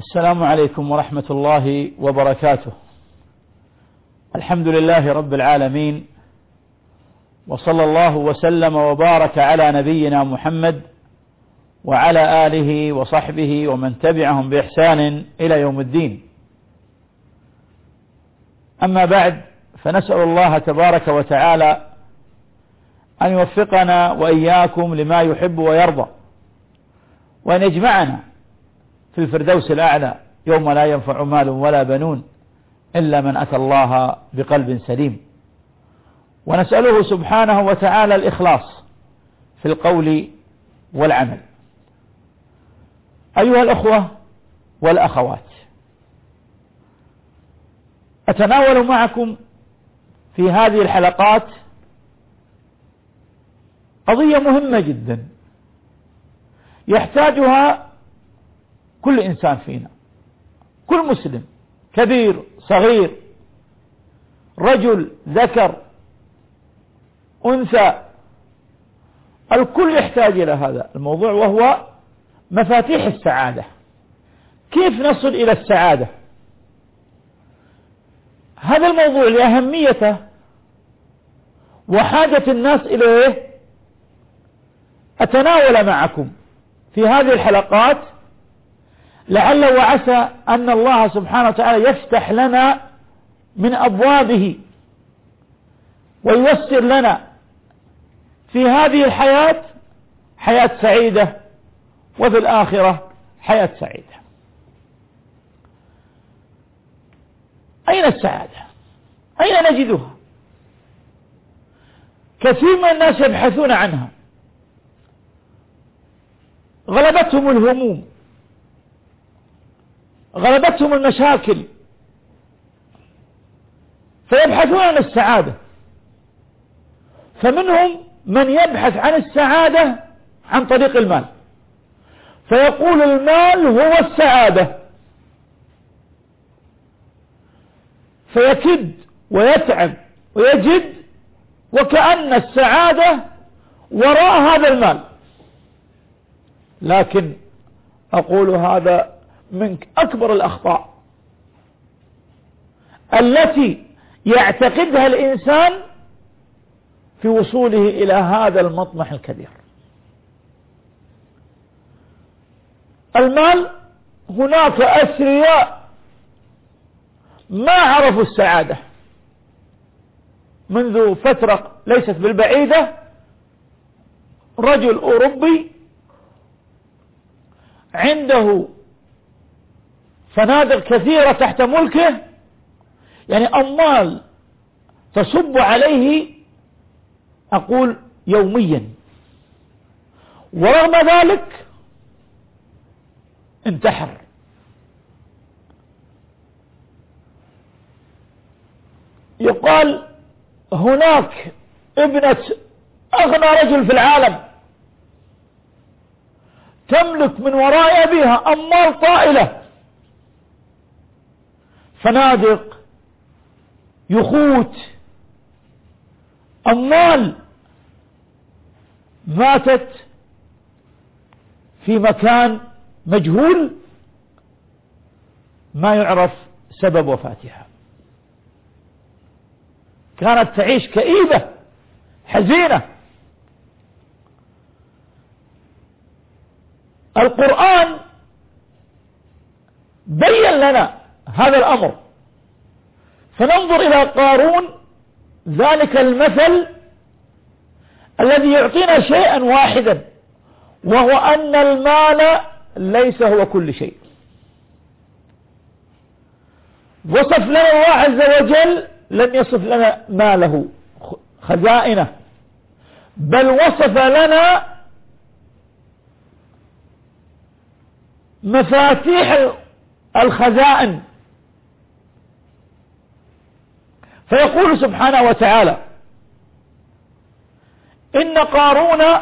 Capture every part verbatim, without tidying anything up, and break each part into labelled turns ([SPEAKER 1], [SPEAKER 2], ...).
[SPEAKER 1] السلام عليكم ورحمة الله وبركاته. الحمد لله رب العالمين، وصلى الله وسلم وبارك على نبينا محمد وعلى آله وصحبه ومن تبعهم بإحسان إلى يوم الدين. أما بعد، فنسأل الله تبارك وتعالى أن يوفقنا وإياكم لما يحب ويرضى، وأن يجمعنا في الفردوس الأعلى يوم لا ينفع مال ولا بنون إلا من أتى الله بقلب سليم. ونسأله سبحانه وتعالى الإخلاص في القول والعمل. أيها الأخوة والأخوات، أتناول معكم في هذه الحلقات قضية مهمة جدا يحتاجها كل إنسان فينا، كل مسلم، كبير صغير، رجل ذكر أنثى، الكل يحتاج إلى هذا الموضوع، وهو مفاتيح السعادة. كيف نصل إلى السعادة؟ هذا الموضوع لأهميته وحاجة الناس إليه أتناول معكم في هذه الحلقات، لعل وعسى أن الله سبحانه وتعالى يفتح لنا من أبوابه وييسر لنا في هذه الحياة حياة سعيدة، وفي الآخرة حياة سعيدة. أين السعادة؟ أين نجدها؟ كثير من الناس يبحثون عنها، غلبتهم الهموم، غلبتهم المشاكل، فيبحثون عن السعادة. فمنهم من يبحث عن السعادة عن طريق المال، فيقول المال هو السعادة، فيكد ويتعب ويجد وكأن السعادة وراء هذا المال. لكن أقول هذا من أكبر الأخطاء التي يعتقدها الإنسان في وصوله إلى هذا المطمح الكبير. المال، هناك أثرياء ما عرفوا السعادة منذ فترة ليست بالبعيدة. رجل أوروبي عنده فنادق كثيرة تحت ملكه، يعني أموال تصب عليه أقول يوميا، ورغم ذلك انتحر. يقال هناك ابنة أغنى رجل في العالم تملك من وراء أبيها أموال طائلة، فنادق، يخوت، أموال، ماتت في مكان مجهول ما يعرف سبب وفاتها. كانت تعيش كئيبة حزينة. القرآن بين لنا هذا الأمر، فننظر إلى قارون، ذلك المثل الذي يعطينا شيئا واحدا، وهو أن المال ليس هو كل شيء. وصف لنا الله عز وجل، لم يصف لنا ماله خزائنه، بل وصف لنا مفاتيح الخزائن. فيقول سبحانه وتعالى: إن قارون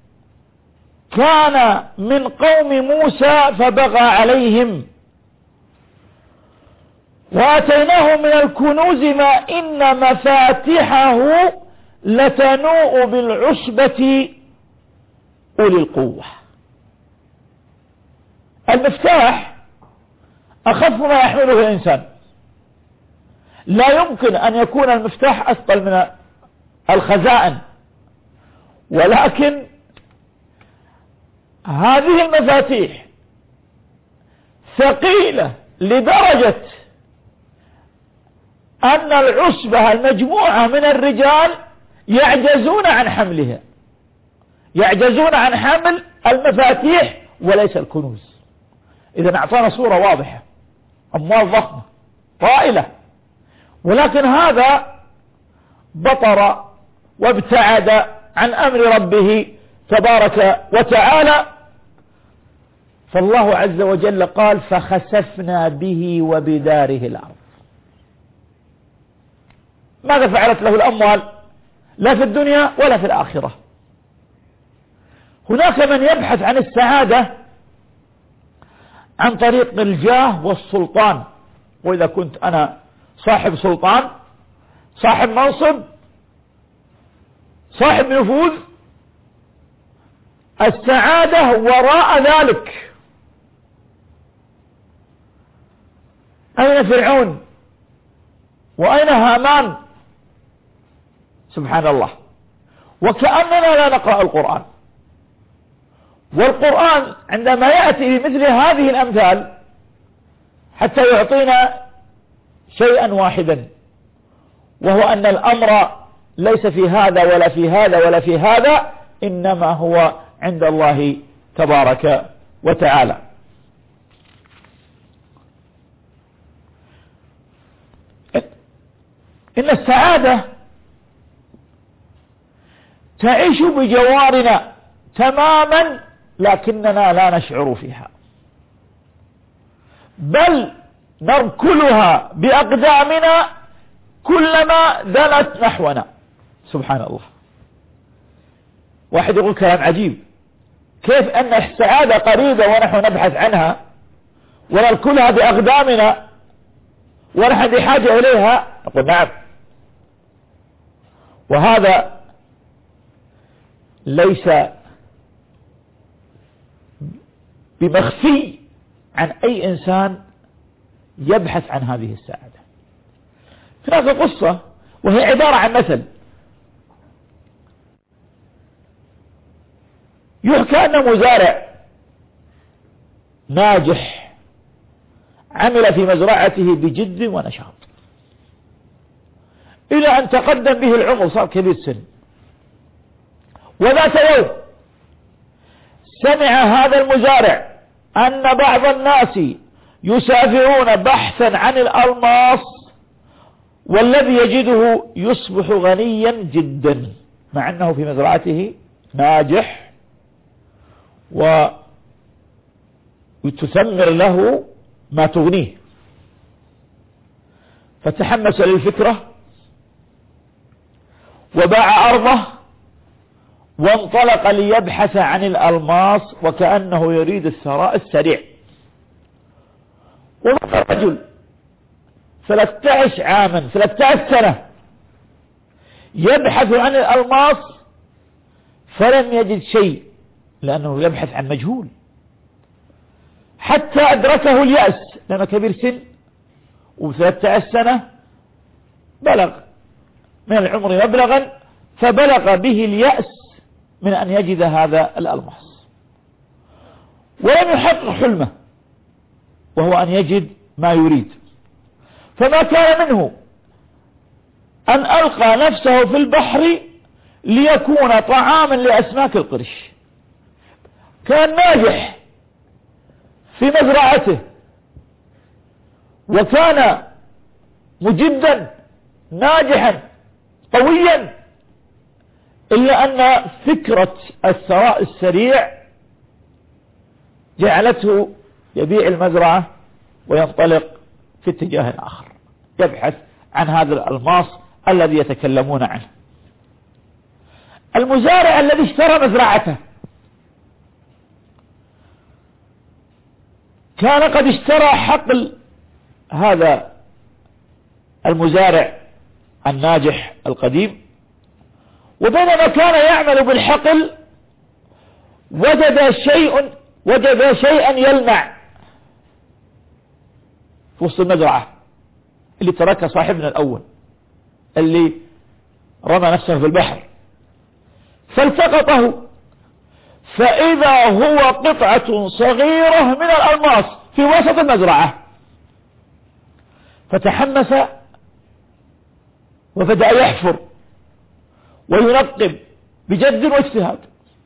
[SPEAKER 1] كان من قوم موسى فبغى عليهم وآتيناه من الكنوز ما إن مفاتحه لتنوء بالعصبة أولي القوة. المفتاح أخف ما يحمله الإنسان. لا يمكن أن يكون المفتاح أثقل من الخزائن، ولكن هذه المفاتيح ثقيلة لدرجة أن العصبة المجموعة من الرجال يعجزون عن حملها، يعجزون عن حمل المفاتيح وليس الكنوز. إذا أعطانا صورة واضحة، أموال ضخمة طائلة، ولكن هذا بطر وابتعد عن أمر ربه تبارك وتعالى. فالله عز وجل قال فخسفنا به وبداره الأرض. ماذا فعلت له الأموال؟ لا في الدنيا ولا في الآخرة. هناك من يبحث عن السعادة عن طريق الجاه والسلطان، وإذا كنت أنا صاحب سلطان، صاحب منصب، صاحب نفوذ، السعادة وراء ذلك. أين فرعون وأين هامان؟ سبحان الله. وكأننا لا نقرأ القرآن، والقرآن عندما يأتي بمثل هذه الأمثال حتى يعطينا شيئا واحدا، وهو أن الأمر ليس في هذا ولا في هذا ولا في هذا، إنما هو عند الله تبارك وتعالى. إن السعادة تعيش بجوارنا تماما، لكننا لا نشعر فيها، بل نركلها بأقدامنا كلما دنت نحونا. سبحان الله. واحد يقول كلام عجيب، كيف أن السعادة قريبة ونحن نبحث عنها ونركلها بأقدامنا ونحن بحاجة إليها؟ نقول نعم، وهذا ليس بمخفي عن أي إنسان يبحث عن هذه السعادة. هناك قصة وهي عبارة عن مثل، يحكى أن مزارع ناجح عمل في مزرعته بجد ونشاط إلى أن تقدم به العمر، صار كبير السن. وذات يوم سمع هذا المزارع أن بعض الناس يسافرون بحثا عن الألماس، والذي يجده يصبح غنيا جدا مع أنه في مزرعته ناجح وتثمر له ما تغنيه. فتحمس للفكرة وباع أرضه وانطلق ليبحث عن الألماس، وكأنه يريد الثراء السريع. ومضى رجل ثلاثة عشر عاما، ثلاثة عشر سنة يبحث عن الألماس فلم يجد شيء، لأنه يبحث عن مجهول، حتى أدركه اليأس، لأنه كبير سن وثلاثة عشر سنة بلغ من العمر مبلغا، فبلغ به اليأس من أن يجد هذا الألماس، ولم يحقق حلمه وهو أن يجد ما يريد. فما كان منه أن ألقى نفسه في البحر ليكون طعاما لأسماك القرش. كان ناجح في مزرعته وكان مجدا ناجحا قويا، إلا أن فكرة الثراء السريع جعلته يبيع المزرعة وينطلق في اتجاه آخر، يبحث عن هذا الألماس الذي يتكلمون عنه. المزارع الذي اشترى مزرعته كان قد اشترى حقل هذا المزارع الناجح القديم، وبينما كان يعمل بالحقل وجد شيء وجد شيئا يلمع، في وسط المزرعة اللي تركها صاحبنا الأول اللي رمى نفسه في البحر، فالتقطه فإذا هو قطعة صغيرة من الألماس في وسط المزرعة، فتحمس وبدأ يحفر وينقب بجد واجتهاد،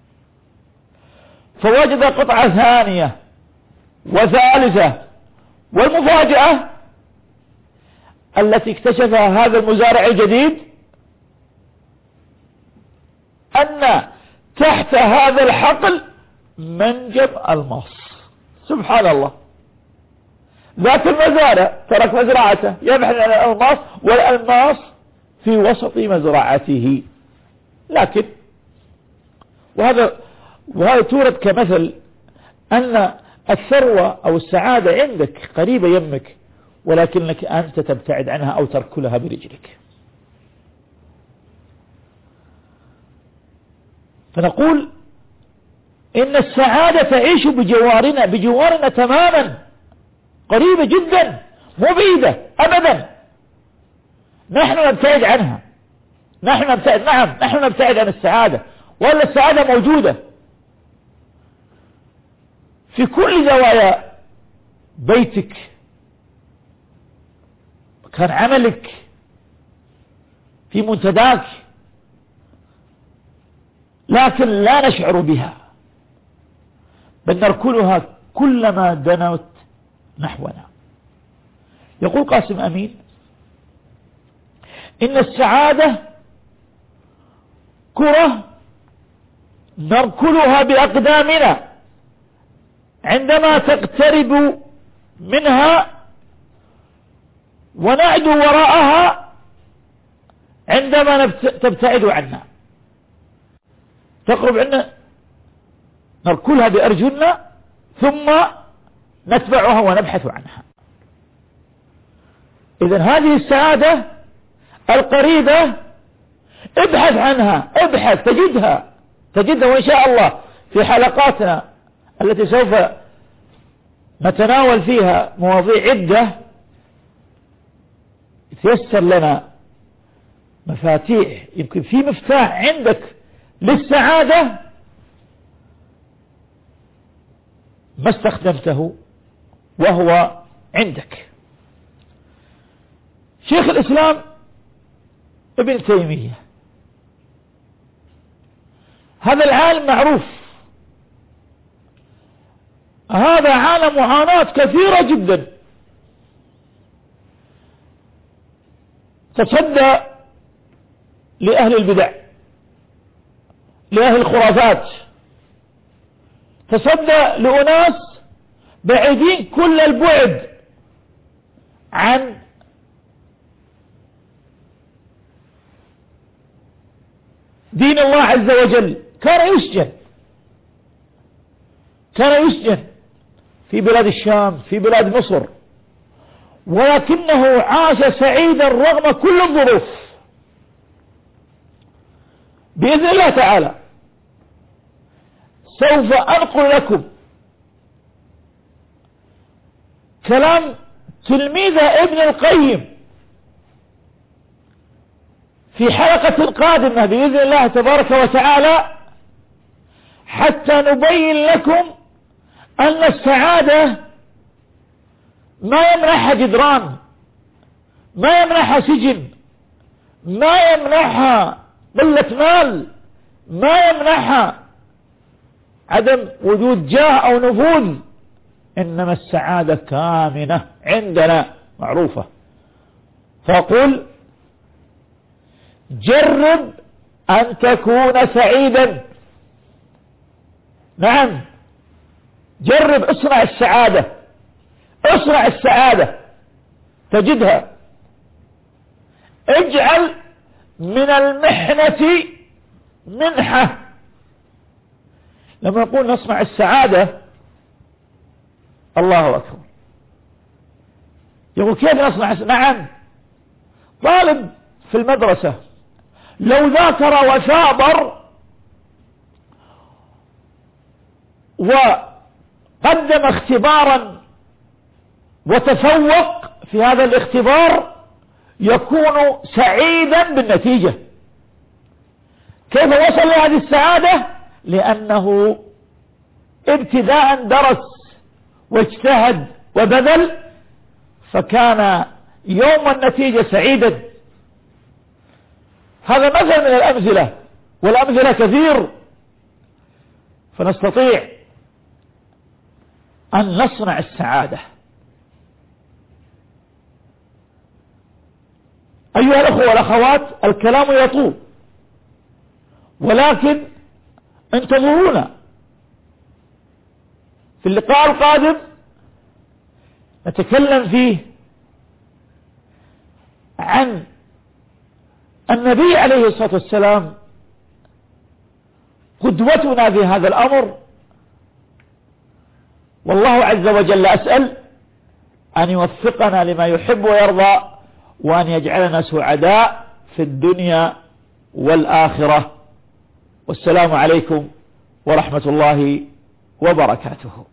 [SPEAKER 1] فوجد قطعة ثانية وثالثة، والمفاجأة التي اكتشفها هذا المزارع الجديد أن تحت هذا الحقل منجم ألماس. سبحان الله، ذات المزارع ترك مزرعته يبحث عن الألماس، والألماس في وسط مزرعته. لكن وهذا وهذا تورد كمثل أن الثروة أو السعادة عندك قريبة يمك، ولكنك أنت تبتعد عنها أو تركلها برجلك. فنقول إن السعادة تعيش بجوارنا بجوارنا تماما، قريبة جدا، مو بعيدة أبدا. نحن نبتعد عنها، نحن نبتعد نعم نحن نبتعد عن السعادة، ولا السعادة موجودة في كل زوايا بيتك، كان عملك، في منتداك، لكن لا نشعر بها، بل نركلها كلما دنت نحونا. يقول قاسم أمين إن السعادة كرة نركلها بأقدامنا عندما تقترب منها، ونعدو وراءها عندما تبتعد عنا. تقرب عنا نركلها بأرجلنا ثم نتبعها ونبحث عنها. إذن هذه السعادة القريبة ابحث عنها، ابحث تجدها تجدها وإن شاء الله في حلقاتنا التي سوف نتناول فيها مواضيع عدة يتيسر لنا مفاتيح. يمكن في مفتاح عندك للسعادة ما استخدمته وهو عندك. شيخ الإسلام ابن تيمية هذا العالم معروف، هذا عالم معاناة كثيرة جدا، تصدى لأهل البدع، لأهل الخرافات، تصدى لأناس بعيدين كل البعد عن دين الله عز وجل. كان يسجن كان يسجن في بلاد الشام، في بلاد مصر، ولكنه عاش سعيدا رغم كل الظروف بإذن الله تعالى. سوف أنقل لكم كلام تلميذ ابن القيم في حلقة قادمة بإذن الله تبارك وتعالى، حتى نبين لكم أن السعادة ما يمنحها جدران، ما يمنحها سجن، ما يمنحها قلة مال، ما يمنحها عدم وجود جاه أو نفوذ، إنما السعادة كامنة عندنا معروفة. فأقول جرب أن تكون سعيدا، نعم جرب، اصنع السعادة، اصنع السعادة تجدها. اجعل من المحنة منحة. لما نقول نصنع السعادة، الله أكبر، يقول كيف نصنع السعادة؟ نعم، طالب في المدرسة لو ذاكر وثابر وقدم اختبارا وتفوق في هذا الاختبار يكون سعيدا بالنتيجة. كيف وصل لهذه السعادة؟ لأنه ابتداء درس واجتهد وبذل، فكان يوم النتيجة سعيدا. هذا مثل من الأمثلة، والأمثلة كثير، فنستطيع أن نصنع السعادة. أيها الأخوة والأخوات، الكلام يطول، ولكن انتظرونا في اللقاء القادم نتكلم فيه عن النبي عليه الصلاة والسلام قدوتنا في هذا الأمر. والله عز وجل أسأل أن يوفقنا لما يحب ويرضى، وأن يجعلنا سعداء في الدنيا والآخرة. والسلام عليكم ورحمة الله وبركاته.